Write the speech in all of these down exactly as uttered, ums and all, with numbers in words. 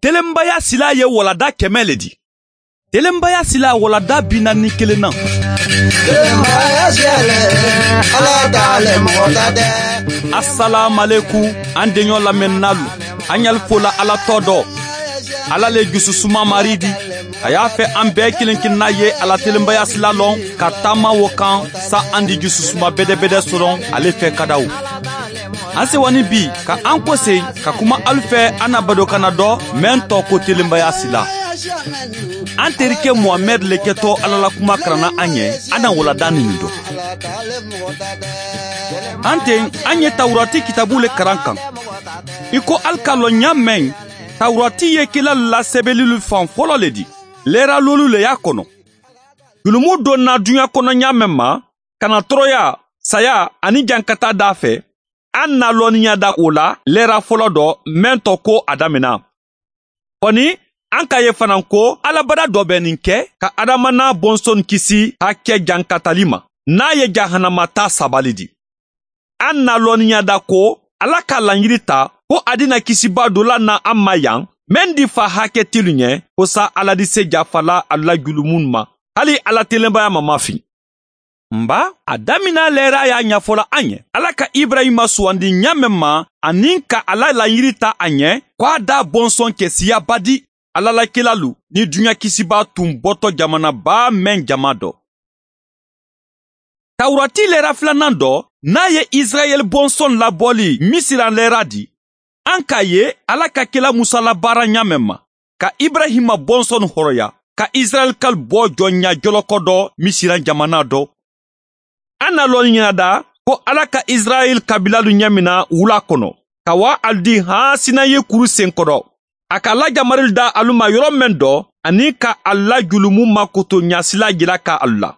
Telembaya sila ye walada kɛmɛ le di. Telembaya sila walada bina ni kelen na. Telembaya sila ala dale mɔgɔdade. Assalamu alaikum an denyo lamɛnnalu. An yal fola ala todo. Ala le jususuma maridi. A y'a fɛ an bɛɛ kelen kelenna ye ala telembaya sila lɔn ka taama wo kan sa an di jususuma bɛdɛbɛdɛ sɔrɔ ale fɛ ka daw. An se wani bi ka an kose ka kuma alu fɛ an na bado kana dɔ mɛn tɔ ko telembaya sila. An terike Muhammad le kɛtɔ ala la kuma karana an ye an na walada nini dɔ. An ten an ye Tawurati kitabu le karan kan. Iko alka lɔ ɲa mɛn Tawurati ye kila la sɛbɛlilu fan fɔlɔ le di. Lera lolu le y'a kɔnɔ. Julumu donna dunya kɔnɔ ɲa mɛn ma kana tɔrɔya saya ani jankata da fɛ. An na lɔniya da o la lera fɔlɔ dɔ mɛn tɔ ko a damina. Kɔni an ka ye fana ko alabada dɔ bɛ nin kɛ ka adamana bɔnsɔn kisi hakɛ jankatali ma n'a ye jahanama ta sabali di. An na lɔniya da ko ala ka laɲini ta ko a dina kisiba dɔ la na an ma yan mɛn di fa hakɛ tilu ɲɛ ko sa ala di se jafala ala julumun ma hali ala telenbaya ma mafin. Mba a damina lera y'a ɲafɔla an ye ala ka Ibrahima suwandi ɲamɛ ma ani ka ala laɲini ta an ye ko a da bɔnsɔn kɛ siya badi ala la kelalu ni dunya kisiba tun bɔtɔ jamana ba mɛn jama dɔ. Tawurati lera filanan dɔ n'a ye Israel bɔnsɔn labɔli misiran lera di an ka ye ala ka kela Musa la baara ɲamɛ ma ka Ibrahima bɔnsɔn hɔrɔya ka Israel kal bɔ jɔnya jɔlɔkɔ dɔ misiran jamana dɔ. An na lɔni ɲinada ko ala ka Israel kabilalu ɲamina wula kɔnɔ ka wa aldi han sina ye kuru sen kɔrɔ a ka lajamaril da alu ma yɔrɔ mɛn dɔ ani ka ala julumu ma koto ɲasila jira ka alu la.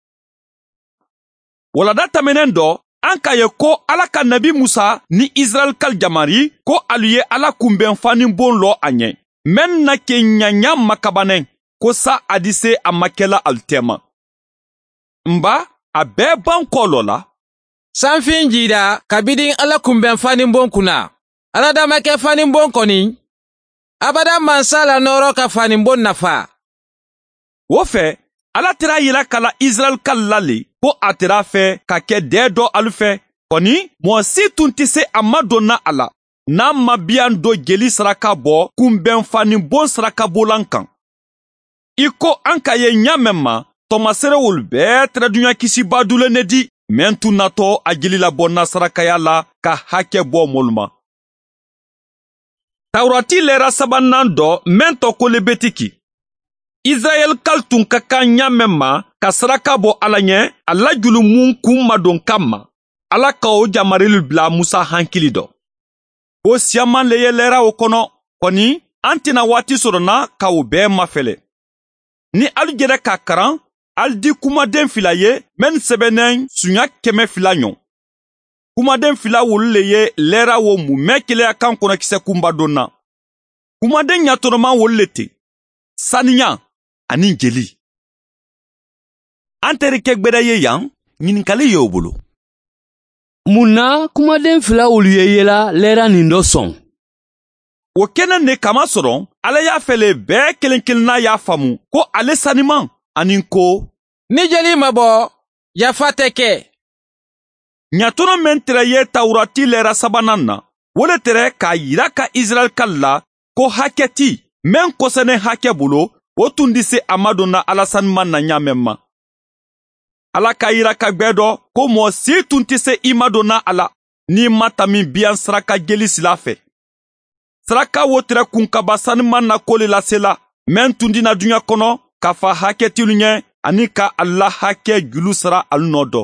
Walada tɛmɛnen dɔ an ka ye ko ala ka nabi Musa ni Israel kal jamari ko alu ye ala kunbɛn fani bon lɔ a ɲɛ mɛn na ke ɲaɲa makabanɛ ko sa adise a makɛla alu tɛma. Mba a bɛɛ ban kɔlɔ la. Sanfin jida kabidin ala kunbɛn fani bon kuna. Ala dama kɛ fani bon kɔni. Abada mansala nɔrɔ ka fani bon nafa. O fɛ ala tera yira kala Israel kal lale ko a tera fɛ ka kɛ dɛ dɔ alu fɛ kɔni mɔgɔ si tun tɛ se a ma donna a la n'a ma biyan do jeli saraka bɔ kunbɛn fani bon saraka bolan kan. I ko an ka ye ɲamɛ ma tɔmaserewul bɛɛ tɛrɛ dunya kisi badule ne di mɛn tun natɔ a jeli labɔ na sarakaya la ka hakɛ bɔ molu ma. Tawurati lera sabanan dɔ mɛn tɔ ko lebetiki. Israel kal tun ka kan ɲamɛ ma ka saraka bɔ ala ɲɛ ala julumun kun madon kan ma ala ka o jamarili bila Musa hankili dɔ. O siyaman le ye lera o kɔnɔ kɔni an tɛna waati sɔrɔ na ka o bɛɛ mafɛlɛ. Ni alu jɛrɛ ka karan al di kumaden fila ye mɛn sɛbɛnnen sunya kɛmɛ fila ɲɔgɔn. Kumaden fila wolu le ye lera wo mu mɛ keleya kan kɔnɔkisɛ kunba don na. Kumaden ɲatɔrɔman wolu le ten. Saniya ani jeli. An terikɛ gbɛrɛ ye yan ɲininkali ye o bolo. Mun na kumaden fila wolu ye yela lera nin dɔ sɔn? O kɛnɛ ne kama sɔrɔ ala y'a fɛle bɛɛ kelen kelenna y'a faamu ko ale saniman ani ko ni jeli ma bɔ yafa tɛ kɛ. ɲatɔnɔ mɛn tɛrɛ ye Tawurati lɛra sabanan na wole tɛrɛ k'a yira ka Israel kal la ko hakɛ ti mɛn kɔsɛnɛ hakɛ bolo o tun di se a ma donna ala saniman na ɲamɛ ma. Ala ka yira ka gwɛ dɔ ko mɔgɔ si tun tɛ se i ma donna a la n'i ma tami biyan saraka jeli sila fɛ. Saraka wo tɛrɛ kun kaba saniman na ko le lasela mɛn tun dina dunya kɔnɔ ka fa hakɛ tilu ɲɛ ani ka ala hakɛ julu sara alu nɔ dɔ.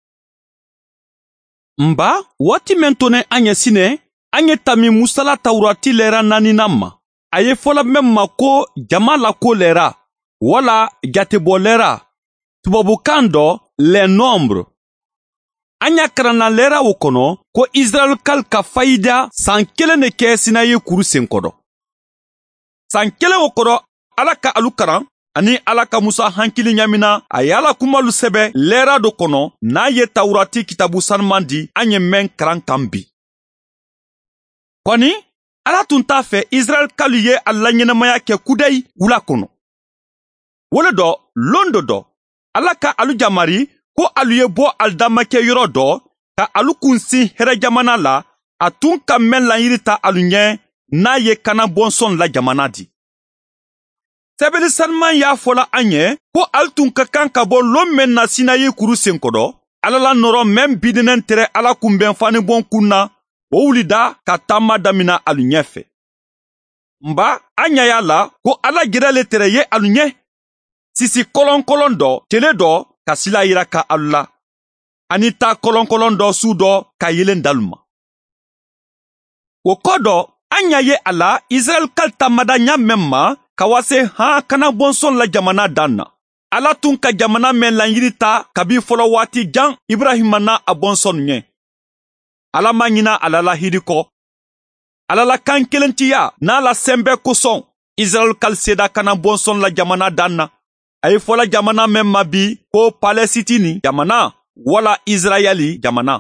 Mba waati mɛn tonen an ye sinɛ an ye tami Musala Tawurati lɛra naaninan ma. A ye fɔla mɛn ma ko jama la ko lɛra wala jatebɔ lɛra tubabukan dɔ les nombres. An y'a karanna lɛra o kɔnɔ ko Israel kal ka fayida san kelen de kɛ Sinayi kuru sen kɔrɔ. San kelen o kɔrɔ ala ka alu karan ani ala ka Musa hankili ɲamina a ye ala kumalu sɛbɛ lɛra do kɔnɔ n'a ye Tawurati kitabu sanuman di an ye mɛn karan kan bi. Kɔni Ala tun t'a fɛ Israɛl kalu ye a laɲɛnamaya kɛ kudayi wula kɔnɔ. Wole dɔ, lon dɔ dɔ, Ala ka alu jamari ko alu ye bɔ alidamakɛ yɔrɔ dɔ ka alu kunsin hɛrɛ jamana la, a tun ka mɛn laɲini ta alu ɲɛ n'a ye kana bɔnsɔn la jamana di. Sɛbɛnni sanuman y'a fɔla an ye ko alu tun ka kan ka bɔ lon mɛn na Sinayi kuru senkɔrɔ, Ala la nɔrɔ mɛn bidinen tɛrɛ Ala kunbɛn fanibɔn kun na, o wulida ka taama damina alu ɲɛfɛ. Nba, an ɲa y'a la ko Ala gɛrɛ le tɛrɛ ye alu ɲɛ. Sisi kɔlɔn-kɔlɔn dɔ, tele dɔ, ka sila yira ka alu la, ani ta kɔlɔn-kɔlɔn dɔ su dɔ ka yelen dalu ma. O kɔ dɔ, an ɲa ye a la Israɛl kal tamada ɲa mɛn ma ka wase han kana bɔnsɔn la jamana dan na. Ala tun ka jamana mɛn laɲini ta kabi fɔlɔ waati jan Ibrahima na a bɔnsɔn ɲɛ. Ala ma ɲina Ala la hidi kɔ. Ala la kan kelentiya n'a la sɛnbɛ kosɔn Israɛl kal seda kana bɔnsɔn la jamana dan na. A ye fɔla jamana mɛn ma bi ko Palɛsitini jamana wala Israɛli jamana.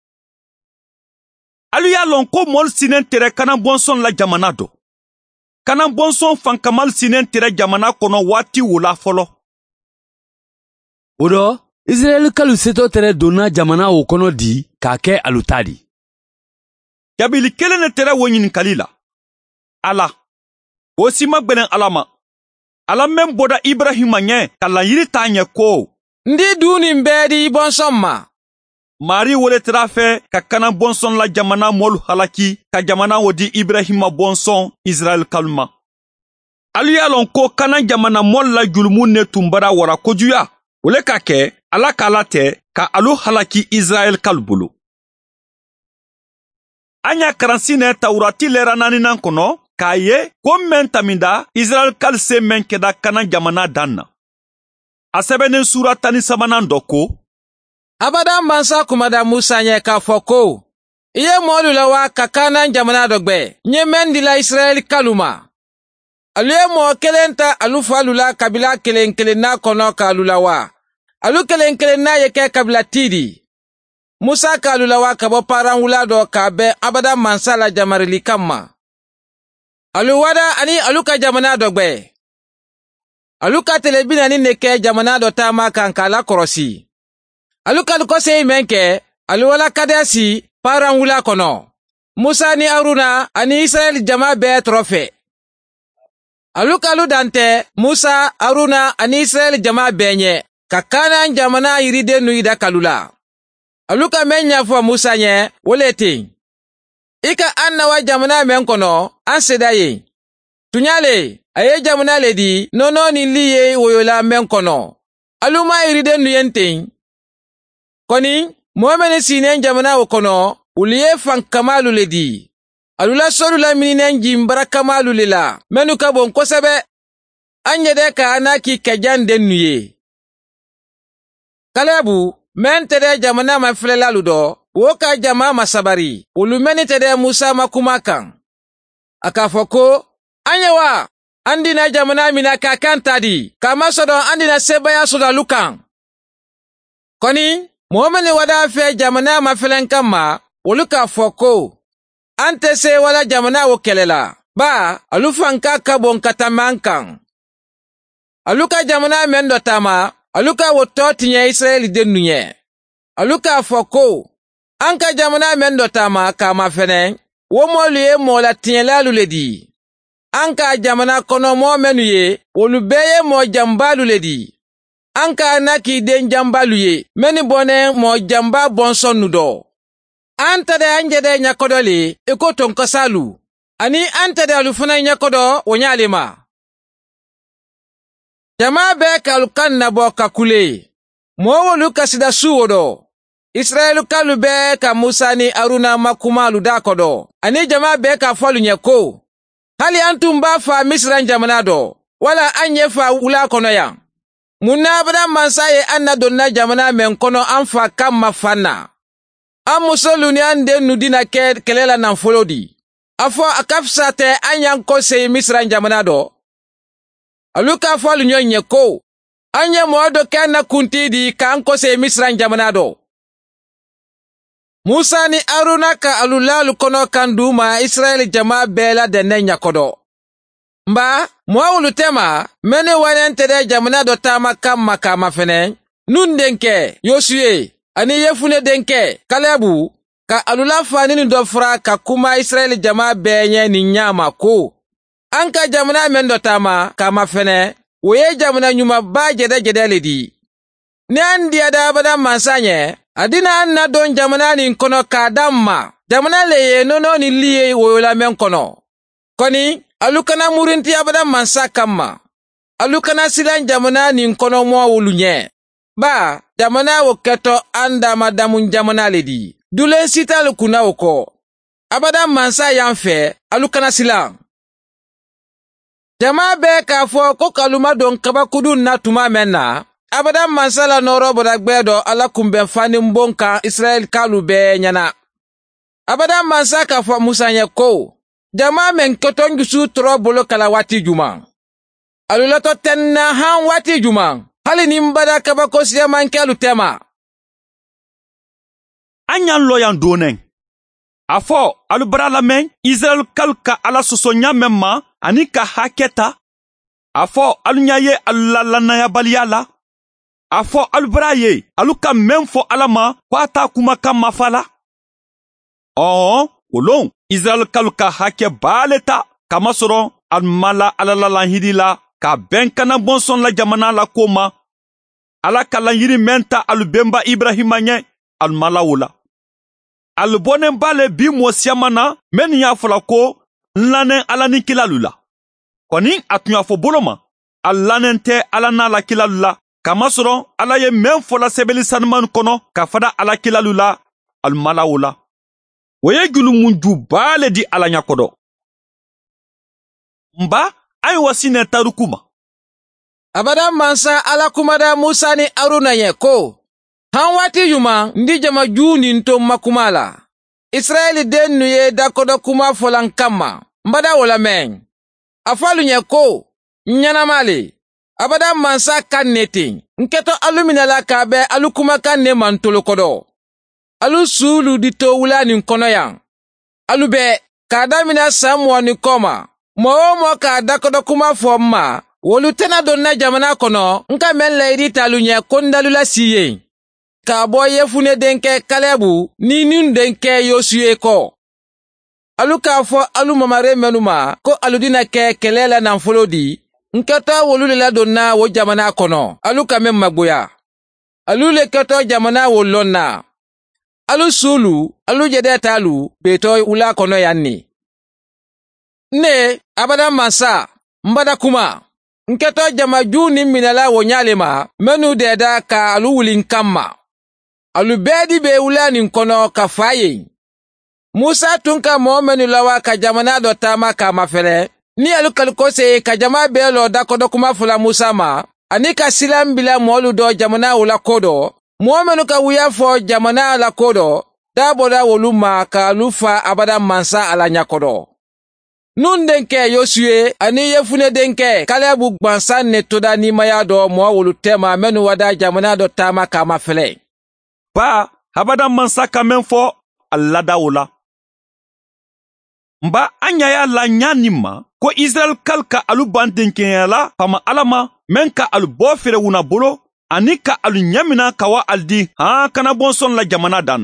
Alu y'a lɔn ko mɔl sinen tɛrɛ kana bɔnsɔn la jamana dɔ. Kana bɔnsɔn fankamal sinen tɛrɛ jamana kɔnɔ waati wula fɔlɔ. O dɔ, Israɛl kalu setɔ tɛrɛ donna jamana o kɔnɔ di k'a kɛ alu ta di. Jabili kelen ne tɛrɛ wo ɲininkali la. Ala, o si ma gbɛlɛn Ala ma. Ala mɛn bɔda Ibrahima ɲɛ ka laɲini t'a ɲɛ ko. Ndi du nin bɛɛ di bɔnsɔn ma. Mari wole tɛrɛ fɛ ka kana bɔnsɔn la jamana mɔlu halaki ka jamana o di Ibrahima bɔnsɔn Israɛl kalu ma. Alu y'a lɔn ko kana jamana mɔlu la julumu ne tun bara wara kojuya. Ole ka kɛ Ala k'a la tɛ ka alu halaki Israɛl kalu bolo. An y'a karansi nɛ Tawurati lɛra naaninan kɔnɔ k'a ye ko mɛn taminda Israɛl kalu se mɛn kɛda kana jamana dan na. A sɛbɛnnen sura tan ni sabanan dɔ ko. Abada mansa kumada Musa ɲɛ k'a fɔ ko, i ye mɔlu la wa ka kana jamana dɔ gbɛ, ɲe mɛn dila Israɛl kalu ma. Alu ye mɔgɔ kelen ta alu fa alu la kabila kelen kelen n'a kɔnɔ k'alu la wa. Alu kelen kelen n'a ye kɛ kabila tidi. Musa k'alu la wa ka bɔ paran wula dɔ k'a bɛn abada mansa la jamarili kama. Alu wada ani alu ka jamana dɔ gbɛ. Alu ka tele bi naani ne kɛ jamana dɔ taama kan k'a la kɔrɔsi. Alu kalu kɔseyi mɛn kɛ, alu wala kadɛsi paran wula kɔnɔ. Musa ni Aruna ani Israɛl jama bɛɛ tɔrɔ fɛ. Alu kalu dantɛ Musa, Aruna ani Israɛl jama bɛɛ ɲɛ ka Kanan jamana yiriden nu yida kalu la. Alu ka mɛn ɲɛfɔ Musa ɲɛ wole ten. I ka an na wa jamana mɛn kɔnɔ an seda ye. Tuɲale, a ye jamana le di nɔnɔ ni li ye woyola mɛn kɔnɔ. Alu ma yiriden nu yen ten. Kɔni, mɔgɔ mɛn sinen jamana o kɔnɔ, ulu ye fankamalu le di. Alu la solu la mininen jimbara kamalu le la, menu ka bon kosɛbɛ. An yɛrɛ ka ana ki kɛjan den nu ye. Kalebu, mɛn tɛdɛ jamana ma filɛlalu dɔ, wo ka jama ma sabari, ulu mɛni tɛdɛ Musa ma kuma kan. A k'a fɔ ko, an ye wa, an dina jamana mina ka kan ta di, k'a ma sɔdɔ an dina sebaya sɔdɔ alu kan. Kɔni, mɔgɔ mɛni wada fɛ jamana ma filɛn kan ma, olu k'a fɔ ko, an tɛ se wala jamana o kɛlɛ la, ba, alu fanka ka bon ka tɛmɛ an kan. Alu ka jamana mɛn dɔ taama, alu ka wo tɔ tiɲɛ Israɛl den nu ɲɛ. Alu k'a fɔ ko, an ka jamana mɛn dɔ taama k'a ma fɛnɛ, wo mɔlu ye mɔgɔ la tiɲɛlalu le di. An ka jamana kɔnɔ mɔgɔ mɛnu ye, olu bɛɛ ye mɔgɔ janbalu le di. An ka na k'i den janbalu ye, mɛni bɔnɛ mɔgɔ janba bɔnsɔn nu dɔ. An tɛdɛ an jɛdɛ ɲakɔdɔ le, i ko tonkasalu, ani an tɛdɛ alu fana ɲakɔdɔ o ɲale ma. Jama bɛɛ kalu kan nabɔ ka kule, mɔgɔ wolu kasida su o dɔ. Israɛl kalu bɛɛ ka Musa ni Aruna makuma alu da kɔdɔ, ani jama bɛɛ ka fɔlu ɲɛ ko, hali an tun b'a fa Misran jamana dɔ, wala an ye fa wula kɔnɔ yan. Munna abada mansa ye an na donna jamana mɛn kɔnɔ an fa kan ma fan na. An musolu ni an den nu dina kɛ kɛlɛ la nanfolo di. A fɔ a ka fisa tɛ an y'an kɔ se Misran jamana dɔ. Alu ka fɔlu ɲɔ ɲɛ ko, an ye mɔgɔ dɔ kɛ na kunti di k'an kɔ se Misran jamana dɔ. Musa ni Aruna ka alulalu kono kan duma Israel jama bela denne nyakodo. Mba, mwawulu tema, mene wanente de jamana do tama kama kama fene, nun denke, Yosue, ani yefune denke, Kalebu, ka alula fanini do fra ka kuma Israel jama benye ni nyama ko. Anka jamana mendo tama kama fene, weye jamana nyuma ba jede jede lidi. Ni andi adabada mansanye, adina anna don jamana ni nkono ka damma, jamana leye nono ni liye woyola men kono. Koni, alukana murinti abada mansa kama. Alukana silan jamana ni nkono mwa wulunye. Ba, jamana woketo anda madamun jamana ledi. Dule sita lukuna woko. Abada mansa yanfe, alukana silan. Jama be ka fo ko kaluma don kaba kudun na tuma menna. Abada mansa la noro bodagbedo ala kumben fani mbonka Israel kalu be nyana. Abada mansa ka fo Musa nye ko. Jama men koton gisu tro bolo kala wati juma. Alulato tenna han wati juma. Hali nimbada kabako siya manke alutema. Anyan loyan donen. Afo alubra la men Israel kalka ala sosonya memma anika haketa. Afo alunyaye alulalana ya baliyala. Afo alubra ye aluka memfo alama kwa ta kumaka mafala. Oh, olong. Israel kaluka hake baleta kamasoro almala alala hidila ka benkana bonson la jamana la koma ala kala yiri menta alubemba Ibrahima nye almala wula albonen bale bi mosiamana men ya fulako nlanen alani kilalula koni atunya fo boloma alanente alana la kilalula kamasoro ala ye men fola sebeli sanman kono ka fada ala kilalula almala wula Weye gulu munju bale di ala nyakodo. Mba, ay wasine tarukuma. Abada mansa ala kumada Musa ni Aruna ye ko. Han wati yuma ndi jama juni nto makumala. Israeli denu ye dakodo kuma folan kama. Mbada wala men. Afalu nye ko. Nyana mali. Abada mansa kaneti. Nketo aluminala kabe alukuma kanne mantolo kodo. Alu sulu dito wula ni nkono yang. Alu be, kadamina samwa ni koma. Mo mo ka dakodo kuma fomma. Wolu tena donna jamana kono. Nka men laidi talunye kondalula siye. Ka boye fune denke Kalebu. Ni nun denke Yosue ko. Alu ka fo alu mamare menuma. Ko alu dina ke kelela na mfolodi. Nkata wolu lela donna wo jamana kono. Alu ka men magboya. Alu le kato jamana wolona. Alu sulu, alu jede talu, beto ula kono yanni. Ne, abada mansa, mbada kuma. Nketo jama juni minala wonyalema, menu deda ka alu ulinkama. Alu bedi be ula ninkono ka faye. Musa tunka mo menu lawa ka jamana do tama ka mafere. Ni alu kalukose ka jama belo dakodo kuma fula Musa ma. Anika silam bila molu do jamana ula kodo. Muamenu ka wiyafo jamana la kodo, daboda woluma ka alufa abada mansa ala nyakodo. Nun denke Yosue, ani yefune denke, Kalebu gbansa netoda ni mayado mwa wolutema menu wada jamana do tama ka mafele. Ba, abada mansa ka menfo alada wola. Mba anyaya la nyanima, ko Israel kalka aluban denke yala, pama alama, menka alubofere wuna bolo, Anika alu nyamina kawa aldi ha kana bonson la jamana dan.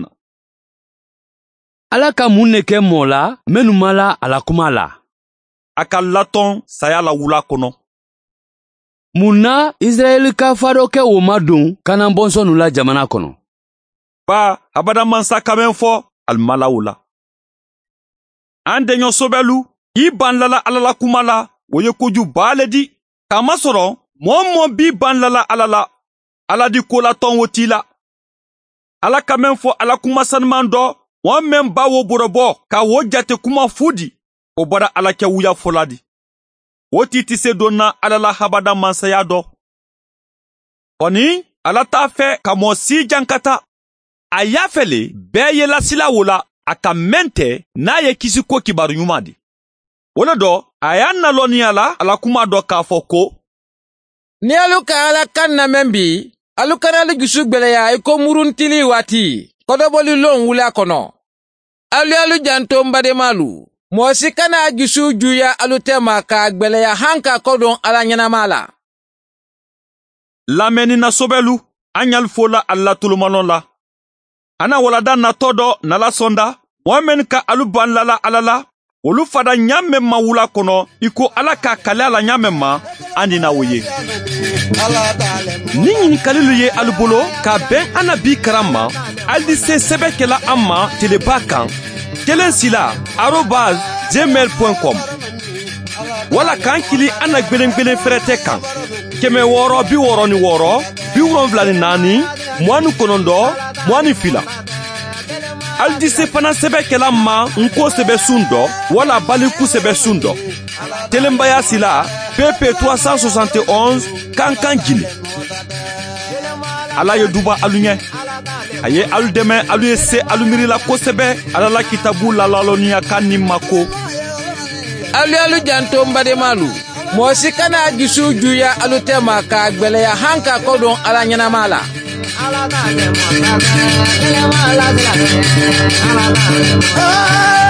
Ala ka mun ne ke mola menumala ala kumala. Aka laton saya la wula kono. Muna Israel ka faro ke o madun kana bonson la jamana kono. Ba abada mansa kamenfo al malawula. Ande nyo sobelu iban lala alala kumala woye kuju baledi kamasoro momo bi ban lala alala ala di kola ton wotila. Ala kamenfo ala kuma sanman do wan men bawo borobo ka wo jate kuma fudi o bara ala ke wuya foladi. Woti ti se donna alala habada mansaya do. Oni ala ta fe ka mo si jankata ayafele beye la sila wola aka mente na ye kisi ko kibaru nyumadi. Wala do ayanna loni ala ala kuma do ka foko. Ni aluka ala kanna membi, aluka na lugusu gbele ya iko muruntili wati. kodoboli lon wula kono. Alu alu janto mbade malu. Mosi kana gisu juya alu tema ka agbele ya hanka kodon ala nyana mala. Lameni na sobelu, anyal fola alla tulumalon la. Ana walada na todo na la sonda, wamen ka alu ban lala alala, olu fada nyame ma wula kono, iko ala ka kale ala nyame ma, andi na woye. Nini kalilu ye alu bolo, ka ben ana bi karama, aldi se sebe kela amma teleba kan, kelen sila, arobase gmail point com. Wala kan kili ana gbelen gbelen frete kan. Keme woro bi woro ni woro, bi woro vla ni nani, mwanu konondo, mwani fila. Aldi se fana sebe kela ma nko sebe sundo, wala baliku sebe sundo. Telembaya sila, P P trois cent soixante et onze, kankan jini. Ala ye duba alunye. Aye alu deme alu ese alu mirila ko sebe, ala la kitabu la lalonia kani mako. Alu alu janto mbade malu. Mosi kana gisu juya alu tema ka agbele ya hanka kodon ala nyana mala. Ala